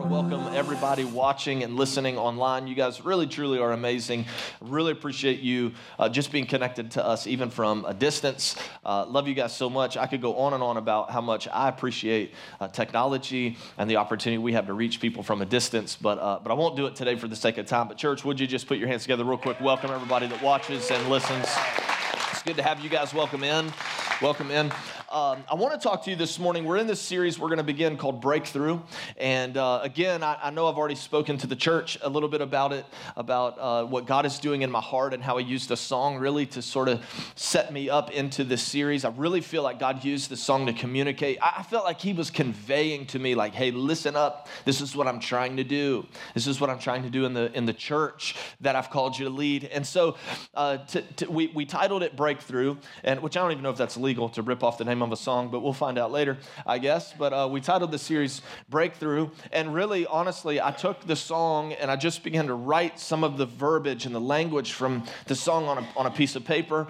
welcome everybody watching and listening online. You guys really, truly are amazing. Really appreciate you just being connected to us, even from a distance. Love you guys so much. I could go on and on about how much I appreciate technology and the opportunity we have to reach people from a distance, but I won't do it today for the sake of time. But church, would you just put your hands together real quick? Welcome everybody that watches and listens. It's good to have you guys. Welcome in. Welcome in. I want to talk to you this morning. We're in this series we're going to begin called Breakthrough. And again, I know I've already spoken to the church a little bit about it, about what God is doing in my heart and how he used a song really to sort of set me up into this series. I really feel like God used this song to communicate. I felt like he was conveying to me like, hey, listen up. This is what I'm trying to do. This is what I'm trying to do in the church that I've called you to lead. And so we titled it Breakthrough, and which I don't even know if that's legal to rip off the name of a song, but we'll find out later, I guess. But we titled the series Breakthrough, and really, honestly, I took the song and I just began to write some of the verbiage and the language from the song on a piece of paper.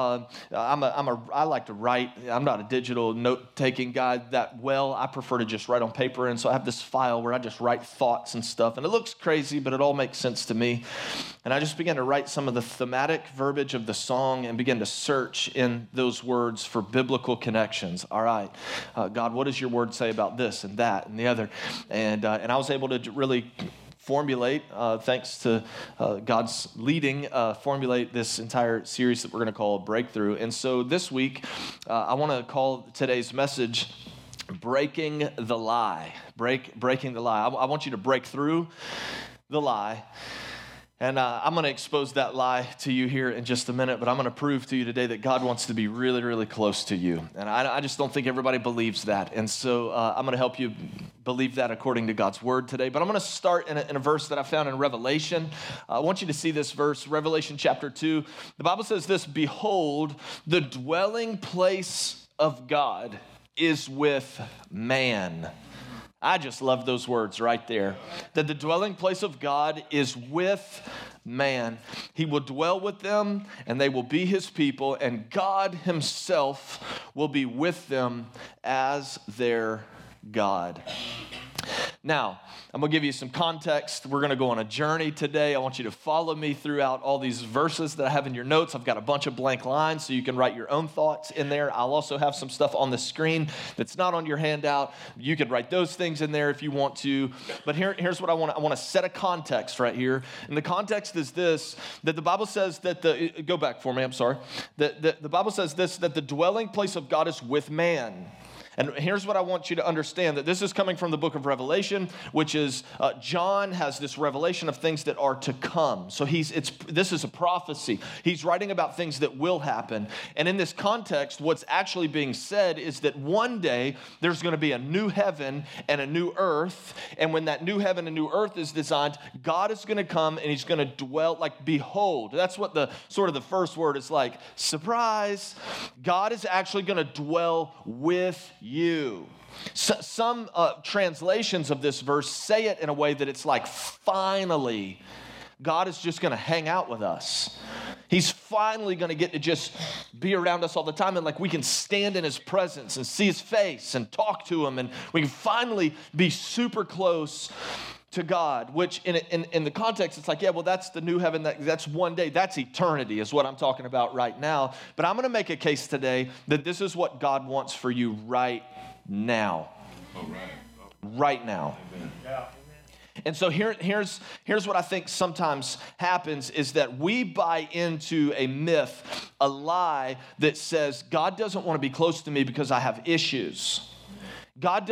I like to write. I'm not a digital note-taking guy that well. I prefer to just write on paper, and so I have this file where I just write thoughts and stuff, and it looks crazy, but it all makes sense to me. And I just began to write some of the thematic verbiage of the song and began to search in those words for biblical connections. All right, God, what does your word say about this and that and the other? And I was able to really formulate, thanks to God's leading, formulate this entire series that we're going to call Breakthrough. And so this week, I want to call today's message Breaking the Lie. Breaking the lie. I want you to break through the lie. And I'm going to expose that lie to you here in just a minute, but I'm going to prove to you today that God wants to be really, really close to you. And I just don't think everybody believes that. And so I'm going to help you believe that according to God's word today. But I'm going to start in a verse that I found in Revelation. I want you to see this verse, Revelation chapter 2. The Bible says this, "Behold, the dwelling place of God is with man." I just love those words right there. That the dwelling place of God is with man. He will dwell with them, and they will be his people, and God himself will be with them as their God. Now, I'm going to give you some context. We're going to go on a journey today. I want you to follow me throughout all these verses that I have in your notes. I've got a bunch of blank lines so you can write your own thoughts in there. I'll also have some stuff on the screen that's not on your handout. You can write those things in there if you want to. But here's what I want. I want to set a context right here. And the context is this, that the Bible says that go back for me, I'm sorry. That the Bible says this, that the dwelling place of God is with man. And here's what I want you to understand, that this is coming from the book of Revelation, which is John has this revelation of things that are to come. So this is a prophecy. He's writing about things that will happen. And in this context, what's actually being said is that one day there's going to be a new heaven and a new earth. And when that new heaven and new earth is designed, God is going to come and he's going to dwell, like, behold. That's what the first word is like. Surprise. God is actually going to dwell with you. Some translations of this verse say it in a way that it's like, finally, God is just going to hang out with us. He's finally going to get to just be around us all the time, and like we can stand in his presence and see his face and talk to him, and we can finally be super close to God, which in the context, it's like, yeah, well, that's the new heaven. That's one day. That's eternity is what I'm talking about right now. But I'm going to make a case today that this is what God wants for you right now. Oh, right now. Amen. Yeah. And so here's what I think sometimes happens is that we buy into a myth, a lie that says God doesn't want to be close to me because I have issues. God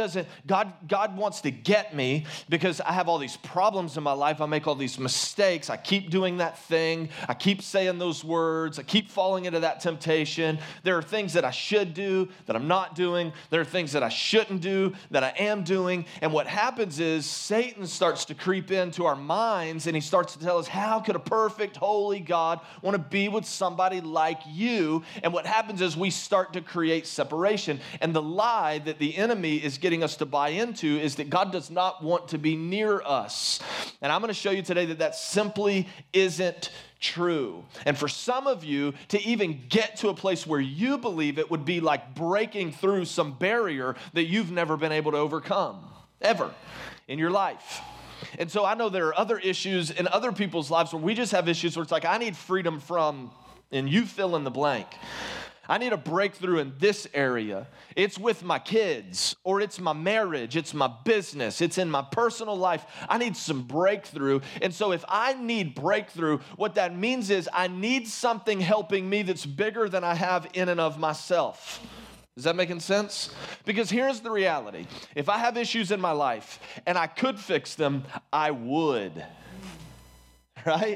wants to get me because I have all these problems in my life. I make all these mistakes. I keep doing that thing. I keep saying those words. I keep falling into that temptation. There are things that I should do that I'm not doing. There are things that I shouldn't do that I am doing. And what happens is Satan starts to creep into our minds, and he starts to tell us, how could a perfect, holy God want to be with somebody like you? And what happens is we start to create separation. And the lie that the enemy is getting us to buy into is that God does not want to be near us. And I'm going to show you today that simply isn't true. And for some of you to even get to a place where you believe it would be like breaking through some barrier that you've never been able to overcome. ever in your life. And so I know there are other issues in other people's lives where we just have issues where it's like, I need freedom from, and you fill in the blank. I need a breakthrough in this area. It's with my kids, or it's my marriage, it's my business, it's in my personal life. I need some breakthrough. And so if I need breakthrough, what that means is I need something helping me that's bigger than I have in and of myself. Is that making sense? Because here's the reality. If I have issues in my life and I could fix them, I would. Right?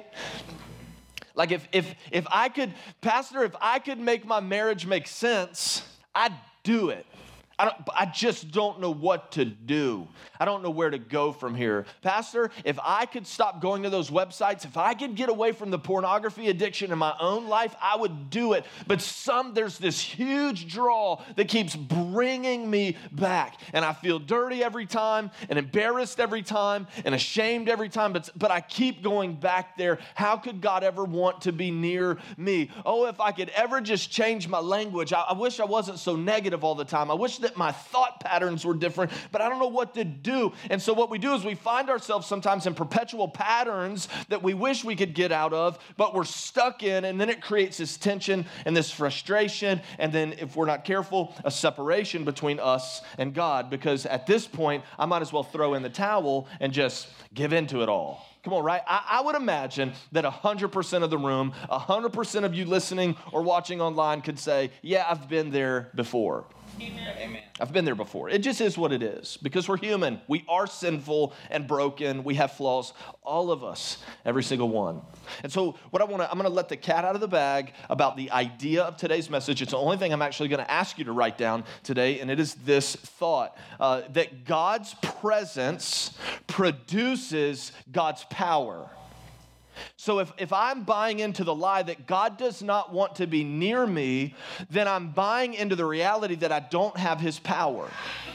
Like if I could, Pastor, if I could make my marriage make sense, I'd do it. I just don't know what to do. I don't know where to go from here. Pastor, if I could stop going to those websites, if I could get away from the pornography addiction in my own life, I would do it. But there's this huge draw that keeps bringing me back. And I feel dirty every time and embarrassed every time and ashamed every time, but I keep going back there. How could God ever want to be near me? Oh, if I could ever just change my language. I wish I wasn't so negative all the time. I wish that my thought patterns were different, but I don't know what to do. And so what we do is we find ourselves sometimes in perpetual patterns that we wish we could get out of, but we're stuck in, and then it creates this tension and this frustration, and then if we're not careful, a separation between us and God, because at this point, I might as well throw in the towel and just give into it all. Come on, right? I would imagine that 100% of the room, 100% of you listening or watching online could say, yeah, I've been there before. Amen. I've been there before. It just is what it is because we're human. We are sinful and broken. We have flaws. All of us, every single one. And so I'm going to let the cat out of the bag about the idea of today's message. It's the only thing I'm actually going to ask you to write down today, and it is this thought that God's presence produces God's power. So if I'm buying into the lie that God does not want to be near me, then I'm buying into the reality that I don't have his power.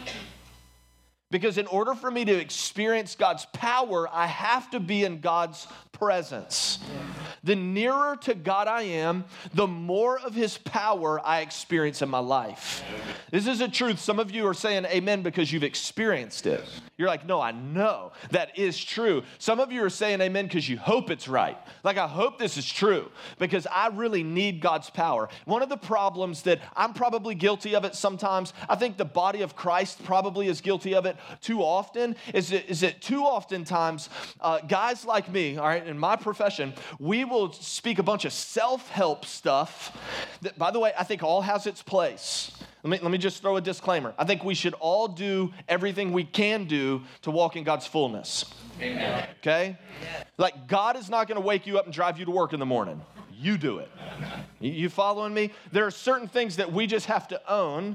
Because in order for me to experience God's power, I have to be in God's presence. The nearer to God I am, the more of his power I experience in my life. This is a truth. Some of you are saying amen because you've experienced it. You're like, no, I know that is true. Some of you are saying amen because you hope it's right. Like, I hope this is true because I really need God's power. One of the problems that I'm probably guilty of it sometimes, I think the body of Christ probably is guilty of it too often, is that too oftentimes guys like me, all right, in my profession, we will speak a bunch of self-help stuff that, by the way, I think all has its place. Let me just throw a disclaimer. I think we should all do everything we can do to walk in God's fullness. Amen. Okay? Like, God is not going to wake you up and drive you to work in the morning. You do it. You following me? There are certain things that we just have to own.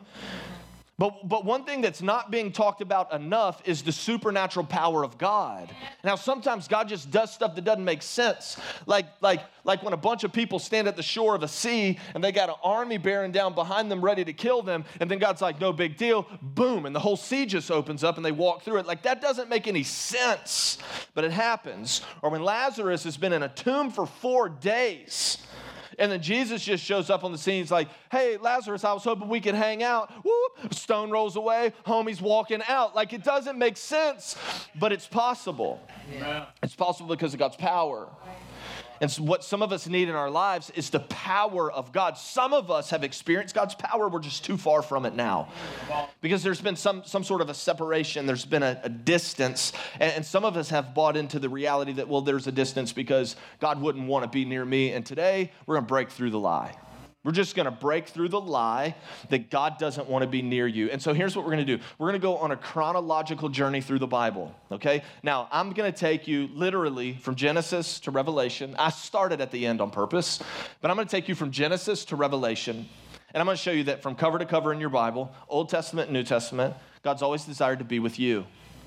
But one thing that's not being talked about enough is the supernatural power of God. Now, sometimes God just does stuff that doesn't make sense. Like when a bunch of people stand at the shore of a sea and they got an army bearing down behind them ready to kill them, and then God's like, no big deal, boom, and the whole sea just opens up and they walk through it. Like, that doesn't make any sense, but it happens. Or when Lazarus has been in a tomb for 4 days, and then Jesus just shows up on the scene. He's like, hey, Lazarus, I was hoping we could hang out. Whoop, stone rolls away, homie's walking out. Like, it doesn't make sense, but it's possible. Yeah. It's possible because of God's power. And so what some of us need in our lives is the power of God. Some of us have experienced God's power. We're just too far from it now. Because there's been some sort of a separation. There's been a distance. And some of us have bought into the reality that, well, there's a distance because God wouldn't want to be near me. And today, we're going to break through the lie. We're just going to break through the lie that God doesn't want to be near you. And so here's what we're going to do. We're going to go on a chronological journey through the Bible, okay? Now, I'm going to take you literally from Genesis to Revelation. I started at the end on purpose, but I'm going to take you from Genesis to Revelation. And I'm going to show you that from cover to cover in your Bible, Old Testament and New Testament, God's always desired to be with you.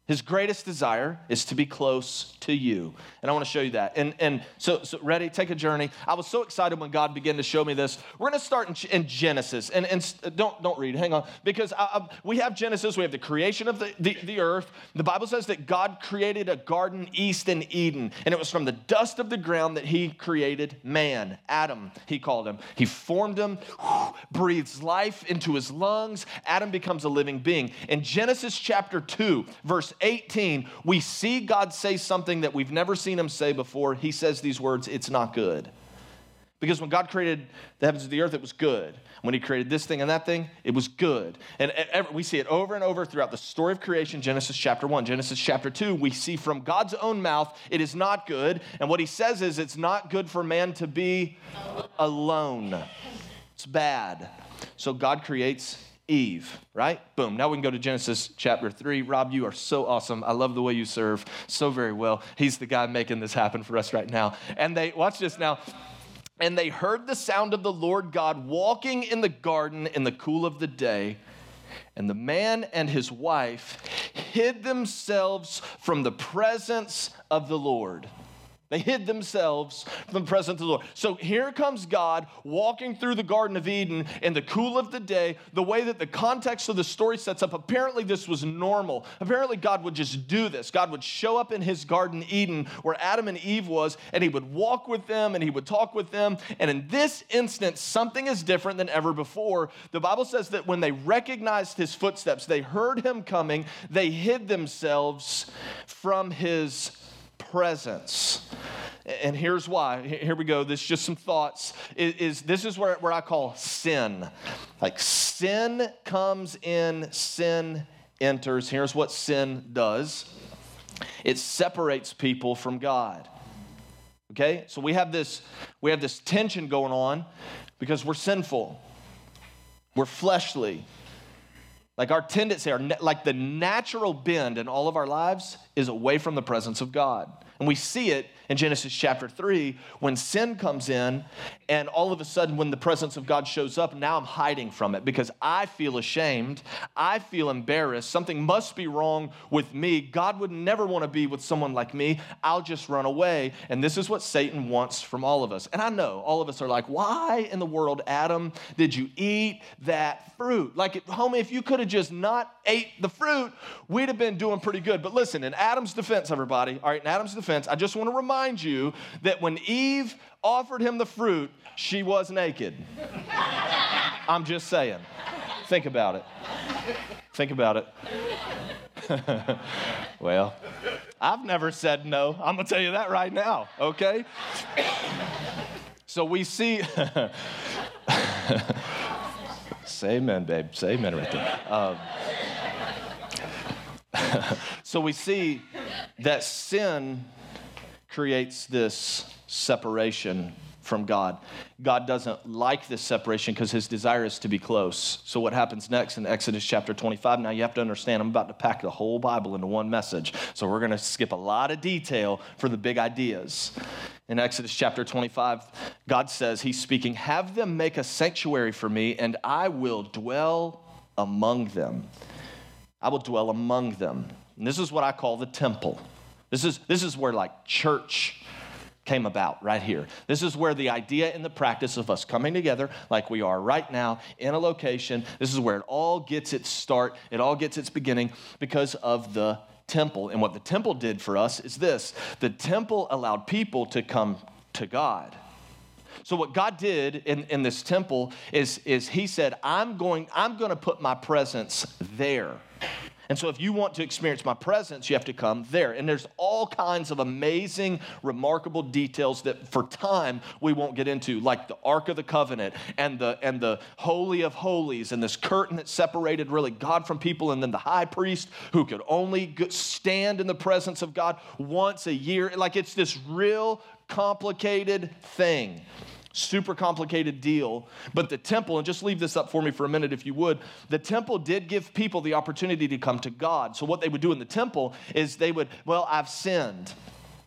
His greatest desire is to be close to you. And I want to show you that. And so ready? Take a journey. I was so excited when God began to show me this. We're going to start in Genesis. And don't read. Hang on. Because we have Genesis. We have the creation of the earth. The Bible says that God created a garden east in Eden. And it was from the dust of the ground that he created man. Adam, he called him. He formed him, breathes life into his lungs. Adam becomes a living being. In Genesis chapter 2, verse 18, we see God say something that we've never seen him say before. He says these words, "It's not good." Because when God created the heavens and the earth, it was good. When he created this thing and that thing, it was good. And we see it over and over throughout the story of creation, Genesis chapter 1. Genesis chapter 2, we see from God's own mouth, it is not good. And what he says is it's not good for man to be alone. It's bad. So God creates Eve, right? Boom. Now we can go to Genesis chapter 3. Rob, you are so awesome. I love the way you serve so very well. He's the guy making this happen for us right now. And watch this now. And they heard the sound of the Lord God walking in the garden in the cool of the day. And the man and his wife hid themselves from the presence of the Lord. They hid themselves from the presence of the Lord. So here comes God walking through the Garden of Eden in the cool of the day, the way that the context of the story sets up. Apparently this was normal. Apparently God would just do this. God would show up in his Garden Eden where Adam and Eve was, and he would walk with them and he would talk with them. And in this instance, something is different than ever before. The Bible says that when they recognized his footsteps, they heard him coming, they hid themselves from his presence. And here's why. Here we go. This is just some thoughts. This is where I call sin. Like sin comes in, sin enters. Here's what sin does. It separates people from God. Okay? So we have this tension going on because we're sinful. We're fleshly. Like our tendency, like the natural bend in all of our lives is away from the presence of God. And we see it in Genesis chapter 3 when sin comes in and all of a sudden when the presence of God shows up, now I'm hiding from it because I feel ashamed. I feel embarrassed. Something must be wrong with me. God would never want to be with someone like me. I'll just run away. And this is what Satan wants from all of us. And I know all of us are like, why in the world, Adam, did you eat that fruit? Like, homie, if you could have just not ate the fruit, we'd have been doing pretty good. But listen, in Adam's defense, everybody, all right, in Adam's defense, I just want to remind you that when Eve offered him the fruit, she was naked. I'm just saying. Think about it. Think about it. Well, I've never said no. I'm going to tell you that right now, okay? So we see... Say amen, babe. Say amen right there. So we see that sin creates this separation from God. God doesn't like this separation because his desire is to be close. So what happens next in Exodus chapter 25? Now you have to understand, I'm about to pack the whole Bible into one message. So we're going to skip a lot of detail for the big ideas. In Exodus chapter 25, God says, he's speaking, "Have them make a sanctuary for me, and I will dwell among them." I will dwell among them. And this is what I call the temple. This is where like church came about right here. This is where the idea and the practice of us coming together like we are right now in a location, this is where it all gets its start, it all gets its beginning because of the temple. And what the temple did for us is this. The temple allowed people to come to God. So what God did in this temple is he said, I'm going to put my presence there. And so if you want to experience my presence, you have to come there. And there's all kinds of amazing, remarkable details that for time we won't get into, like the Ark of the Covenant and the Holy of Holies and this curtain that separated really God from people, and then the high priest who could only stand in the presence of God once a year. Like it's this real complicated thing. Super complicated deal. But the temple, and just leave this up for me for a minute if you would, the temple did give people the opportunity to come to God. So what they would do in the temple is they would, well, I've sinned.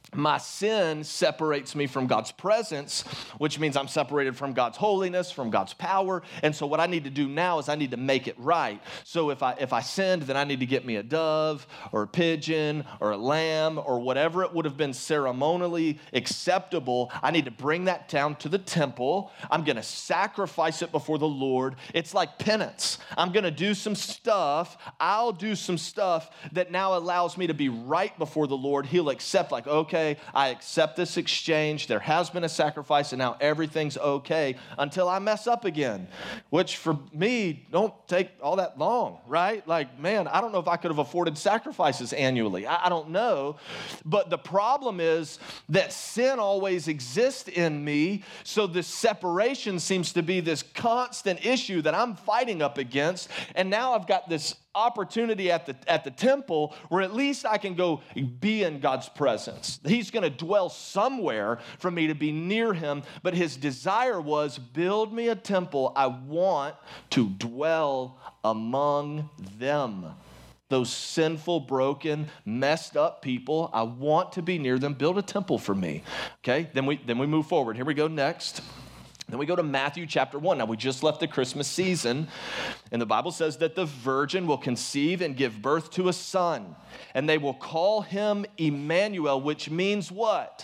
my sin separates me from God's presence, which means I'm separated from God's holiness, from God's power. And so what I need to do now is I need to make it right. So if I sinned, then I need to get me a dove or a pigeon or a lamb or whatever it would have been ceremonially acceptable. I need to bring that down to the temple. I'm going to sacrifice it before the Lord. It's like penance. I'm going to do some stuff. I'll do some stuff that now allows me to be right before the Lord. He'll accept, like, okay, I accept this exchange. There has been a sacrifice, and now everything's okay until I mess up again, which for me don't take all that long, right? Like, man, I don't know if I could have afforded sacrifices annually. I don't know. But the problem is that sin always exists in me, so this separation seems to be this constant issue that I'm fighting up against, and now I've got this opportunity at the temple where at least I can go be in God's presence. He's going to dwell somewhere for me to be near him, but his desire was, build me a temple. I want to dwell among them. Those sinful, broken, messed up people, I want to be near them. Build a temple for me. Okay, then we move forward. Here we go next. Then we go to Matthew chapter 1. Now, we just left the Christmas season, and the Bible says that the virgin will conceive and give birth to a son, and they will call him Emmanuel, which means what?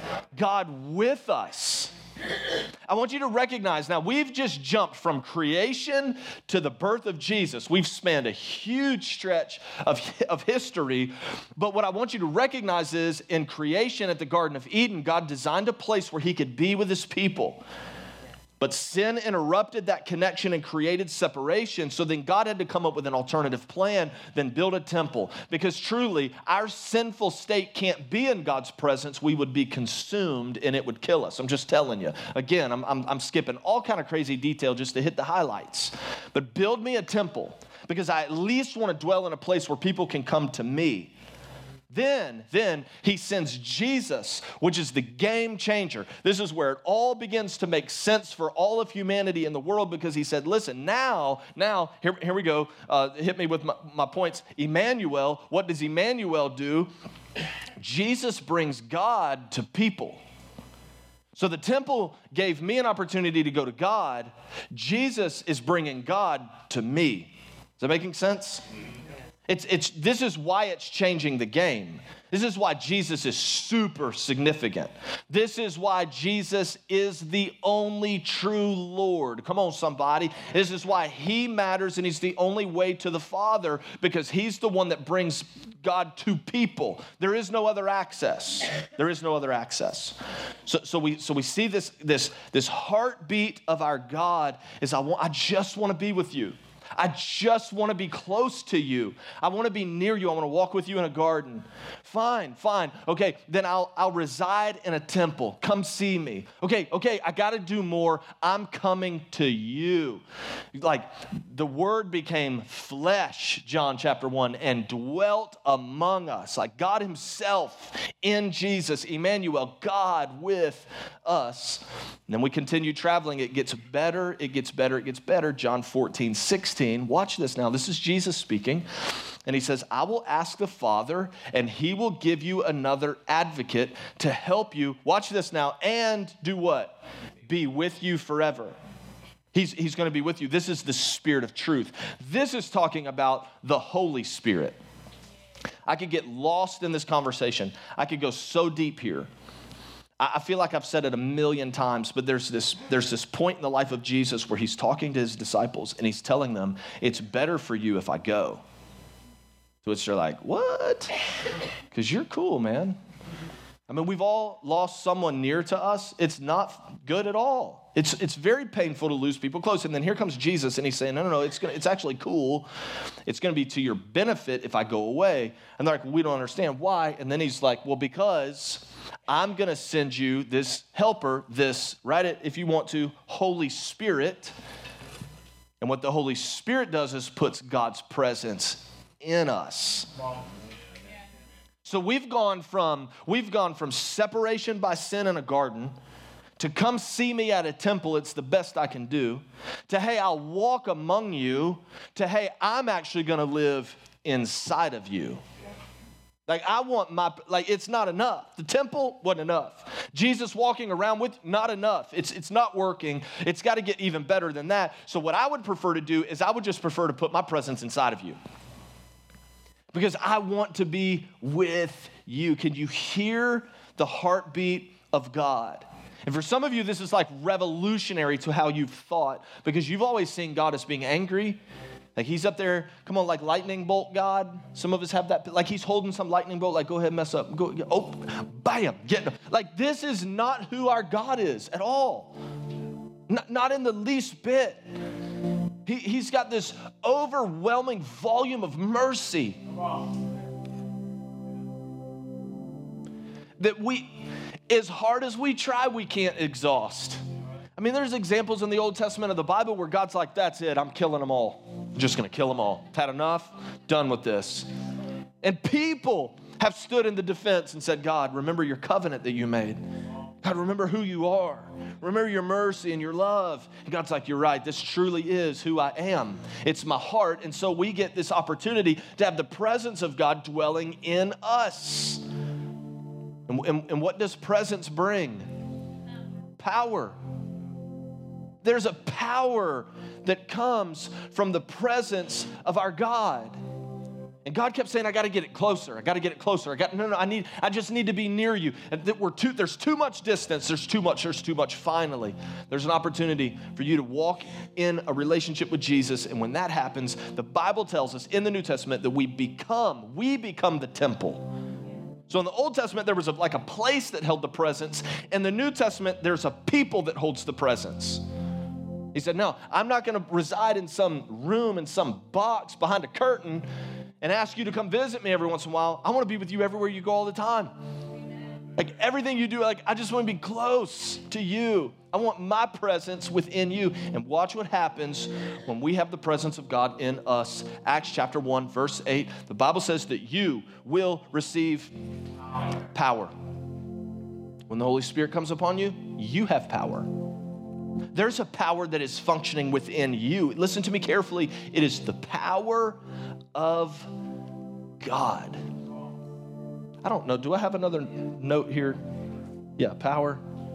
God with us. I want you to recognize, now we've just jumped from creation to the birth of Jesus. We've spanned a huge stretch of history, but what I want you to recognize is in creation at the Garden of Eden, God designed a place where he could be with his people. But sin interrupted that connection and created separation. So then God had to come up with an alternative plan, then build a temple. Because truly, our sinful state can't be in God's presence. We would be consumed and it would kill us. I'm just telling you. Again, I'm skipping all kind of crazy detail just to hit the highlights. But build me a temple, because I at least want to dwell in a place where people can come to me. Then he sends Jesus, which is the game changer. This is where it all begins to make sense for all of humanity in the world, because he said, listen, now, here we go. Hit me with my points. Emmanuel, what does Emmanuel do? Jesus brings God to people. So the temple gave me an opportunity to go to God. Jesus is bringing God to me. Is that making sense? This is why it's changing the game. This is why Jesus is super significant. This is why Jesus is the only true Lord. Come on, somebody. This is why he matters, and he's the only way to the Father, because he's the one that brings God to people. There is no other access. There is no other access. So we see this heartbeat of our God is, I just want to be with you. I just want to be close to you. I want to be near you. I want to walk with you in a garden. Fine. Okay, then I'll reside in a temple. Come see me. Okay, I got to do more. I'm coming to you. Like, the word became flesh, John chapter 1, and dwelt among us. Like God himself in Jesus, Emmanuel, God with us. And then we continue traveling. It gets better. John 14:16. Watch this now. This is Jesus speaking. And he says, I will ask the Father, and he will give you another advocate to help you. Watch this now. And do what? Be with you forever. He's going to be with you. This is the Spirit of truth. This is talking about the Holy Spirit. I could get lost in this conversation. I could go so deep here. I feel like I've said it a million times, but there's this point in the life of Jesus where he's talking to his disciples and he's telling them, it's better for you if I go. To which they're like, what? Because you're cool, man. I mean, we've all lost someone near to us. It's not good at all. It's very painful to lose people close. And then here comes Jesus, and he's saying, no, it's actually cool. It's going to be to your benefit if I go away. And they're like, we don't understand why. And then he's like, well, because I'm going to send you this helper, write it if you want to, Holy Spirit. And what the Holy Spirit does is puts God's presence in us. So we've gone from separation by sin in a garden to come see me at a temple, it's the best I can do, to, hey, I'll walk among you, to, hey, I'm actually going to live inside of you. Like it's not enough. The temple wasn't enough. Jesus walking around with, not enough. It's not working. It's got to get even better than that. So what I would prefer to do is I would just prefer to put my presence inside of you. Because I want to be with you. Can you hear the heartbeat of God? And for some of you, this is like revolutionary to how you've thought, because you've always seen God as being angry. Like he's up there, come on, like lightning bolt God. Some of us have that, like he's holding some lightning bolt, like go ahead, mess up. Go, oh, bam, get him. Like this is not who our God is at all. Not in the least bit. He's got this overwhelming volume of mercy that as hard as we try, we can't exhaust. I mean, there's examples in the Old Testament of the Bible where God's like, that's it, I'm killing them all. I'm just going to kill them all. I've had enough, done with this. And people have stood in the defense and said, God, remember your covenant that you made. God, remember who you are. Remember your mercy and your love. And God's like, you're right, this truly is who I am. It's my heart. And so we get this opportunity to have the presence of God dwelling in us. And what does presence bring? Power. There's a power that comes from the presence of our God. And God kept saying, I got to get it closer. I got to get it closer. I just need to be near you. And there's too much distance. There's too much. Finally, there's an opportunity for you to walk in a relationship with Jesus. And when that happens, the Bible tells us in the New Testament that we become the temple. So in the Old Testament, there was a place that held the presence. In the New Testament, there's a people that holds the presence. He said, no, I'm not going to reside in some room, in some box behind a curtain and ask you to come visit me every once in a while. I want to be with you everywhere you go all the time. Like everything you do, I just want to be close to you. I want my presence within you. And watch what happens when we have the presence of God in us. Acts chapter 1, verse 8, the Bible says that you will receive power. When the Holy Spirit comes upon you, you have power. There's a power that is functioning within you. Listen to me carefully. It is the power of God. I don't know. Do I have another note here? Yeah, power.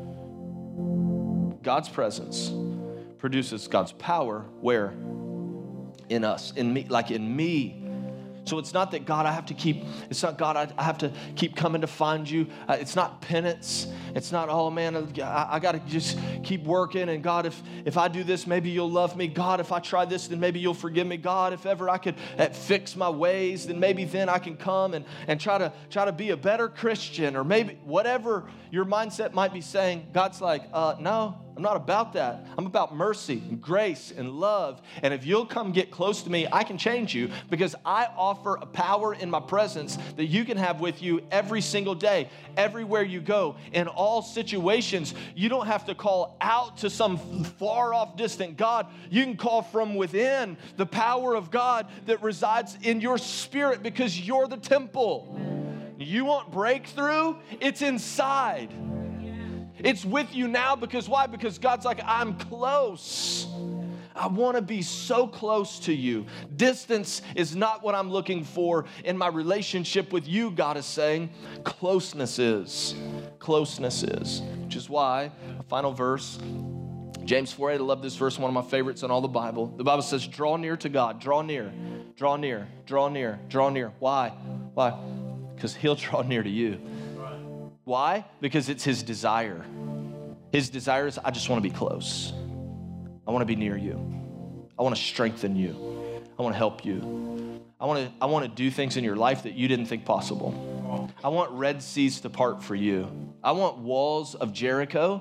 God's presence produces God's power where? In us, in me, like in me. So it's not that God, I have to keep coming to find you. It's not penance. It's not, oh man, I got to just keep working. And God, if I do this, maybe you'll love me. God, if I try this, then maybe you'll forgive me. God, if ever I could fix my ways, then maybe then I can come and try to be a better Christian, or maybe whatever your mindset might be saying. God's like, no. I'm not about that. I'm about mercy and grace and love. And if you'll come get close to me, I can change you, because I offer a power in my presence that you can have with you every single day, everywhere you go, in all situations. You don't have to call out to some far off distant God. You can call from within the power of God that resides in your spirit, because you're the temple. You want breakthrough? It's inside. It's with you now, because why? Because God's like, I'm close. I want to be so close to you. Distance is not what I'm looking for in my relationship with you, God is saying. Closeness is. Closeness is. Which is why, a final verse, James 4:8, I love this verse, one of my favorites in all the Bible. The Bible says, draw near to God. Draw near. Draw near. Draw near. Draw near. Why? Why? Because he'll draw near to you. Why? Because it's his desire. His desire is, I just want to be close. I want to be near you. I want to strengthen you. I want to help you. I want to do things in your life that you didn't think possible. I want Red Seas to part for you. I want walls of Jericho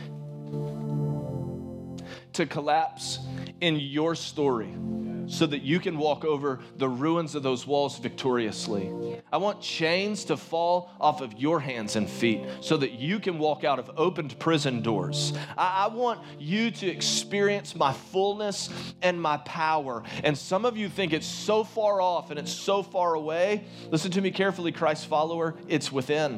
to collapse in your story, so that you can walk over the ruins of those walls victoriously. I want chains to fall off of your hands and feet, so that you can walk out of opened prison doors. I want you to experience my fullness and my power. And some of you think it's so far off and it's so far away. Listen to me carefully, Christ follower. It's within.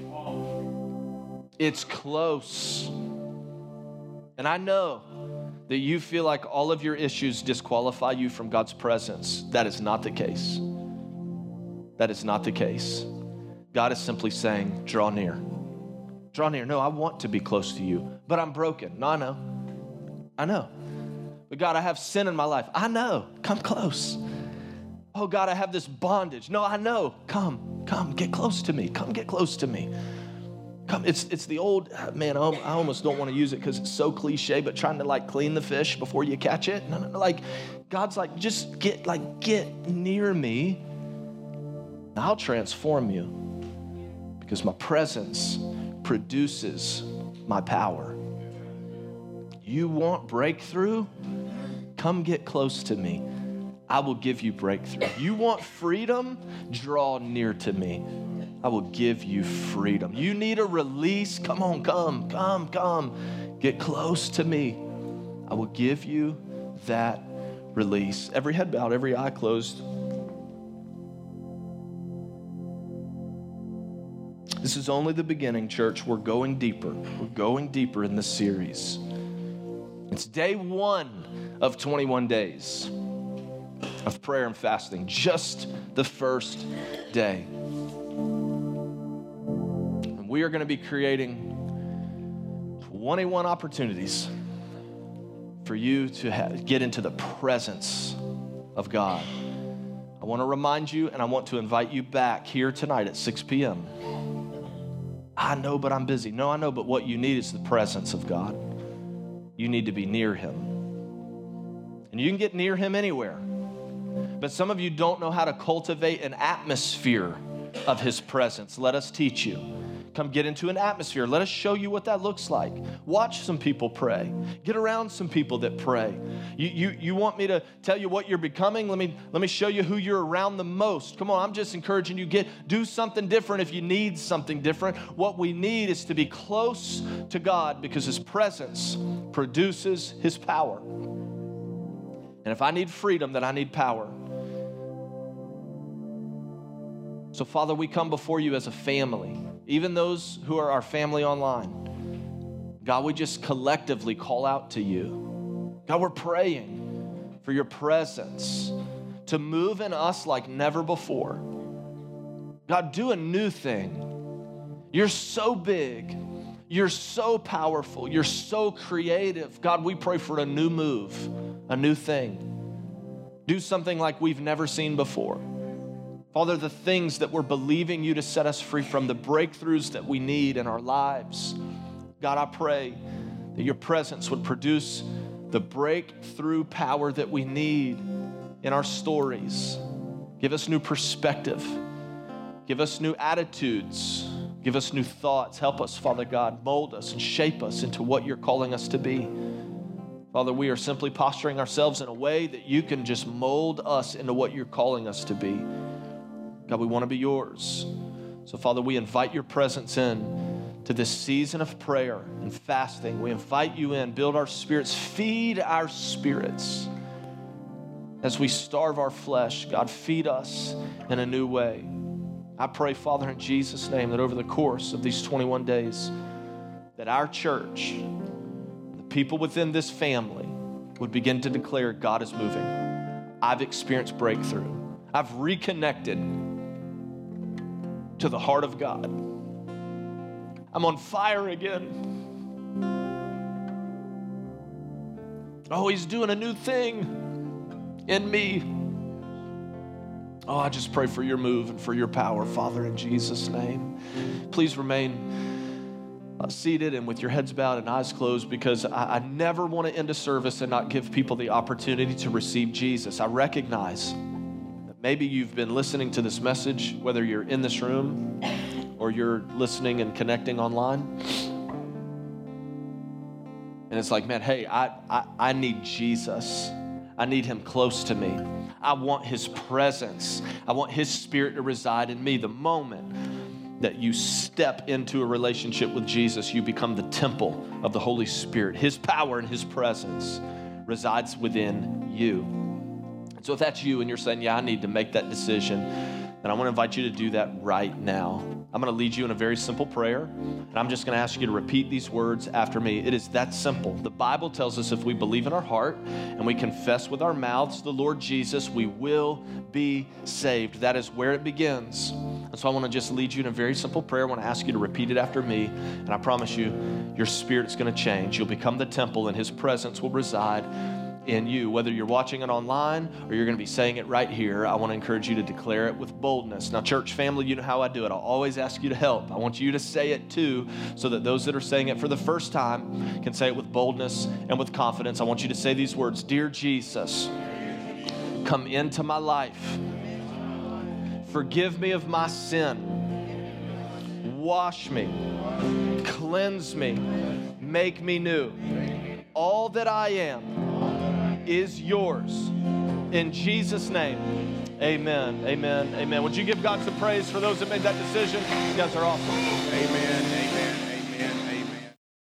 It's close. And I know that you feel like all of your issues disqualify you from God's presence. That is not the case. That is not the case. God is simply saying, draw near. Draw near. No, I want to be close to you, but I'm broken. No, I know. But God, I have sin in my life. I know. Come close. Oh God, I have this bondage. No, I know. Come, get close to me. Come get close to me. Come, it's the old, man, I almost don't want to use it because it's so cliche, but trying to like clean the fish before you catch it. No, like God's like, just get near me. I'll transform you because my presence produces my power. You want breakthrough? Come get close to me. I will give you breakthrough. You want freedom? Draw near to me. I will give you freedom. You need a release? Come on, come. Get close to me. I will give you that release. Every head bowed, every eye closed. This is only the beginning, church. We're going deeper. We're going deeper in this series. It's day 1 of 21 days of prayer and fasting. Just the first day. And we are going to be creating 21 opportunities for you to get into the presence of God. I want to remind you and I want to invite you back here tonight at 6 p.m. I know, but I'm busy. No, I know, but what you need is the presence of God. You need to be near him. And you can get near him anywhere. But some of you don't know how to cultivate an atmosphere of his presence. Let us teach you. Come get into an atmosphere. Let us show you what that looks like. Watch some people pray. Get around some people that pray. You want me to tell you what you're becoming? Let me show you who you're around the most. Come on, I'm just encouraging you, do something different if you need something different. What we need is to be close to God because his presence produces his power. And if I need freedom, then I need power. So Father, we come before you as a family. Even those who are our family online, God, we just collectively call out to you. God, we're praying for your presence to move in us like never before. God, do a new thing. You're so big. You're so powerful. You're so creative. God, we pray for a new move, a new thing. Do something like we've never seen before. Father, the things that we're believing you to set us free from, the breakthroughs that we need in our lives, God, I pray that your presence would produce the breakthrough power that we need in our stories. Give us new perspective. Give us new attitudes. Give us new thoughts. Help us, Father God, mold us and shape us into what you're calling us to be. Father, we are simply posturing ourselves in a way that you can just mold us into what you're calling us to be. God, we want to be yours. So, Father, we invite your presence in to this season of prayer and fasting. We invite you in. Build our spirits. Feed our spirits. As we starve our flesh, God, feed us in a new way. I pray, Father, in Jesus' name, that over the course of these 21 days, that our church, the people within this family, would begin to declare God is moving. I've experienced breakthrough. I've reconnected to the heart of God. I'm on fire again. Oh, he's doing a new thing in me. Oh, I just pray for your move and for your power, Father, in Jesus' name. Please remain seated and with your heads bowed and eyes closed, because I never want to end a service and not give people the opportunity to receive Jesus. I recognize maybe you've been listening to this message, whether you're in this room or you're listening and connecting online. And it's like, man, hey, I need Jesus. I need him close to me. I want his presence. I want his spirit to reside in me. The moment that you step into a relationship with Jesus, you become the temple of the Holy Spirit. His power and his presence resides within you. So if that's you and you're saying, yeah, I need to make that decision, then I want to invite you to do that right now. I'm going to lead you in a very simple prayer, and I'm just going to ask you to repeat these words after me. It is that simple. The Bible tells us if we believe in our heart and we confess with our mouths the Lord Jesus, we will be saved. That is where it begins. And And so I want to just lead you in a very simple prayer. I want to ask you to repeat it after me. And I promise you, your spirit's going to change. You'll become the temple and his presence will reside in you. Whether you're watching it online or you're going to be saying it right here, I want to encourage you to declare it with boldness. Now, church family, you know how I do it. I'll always ask you to help. I want you to say it too, so that those that are saying it for the first time can say it with boldness and with confidence. I want you to say these words: Dear Jesus, come into my life. Forgive me of my sin. Wash me. Cleanse me. Make me new. All that I am is yours. In Jesus' name, amen, amen, amen. Would you give God some praise for those that made that decision? You guys are awesome. Amen, amen.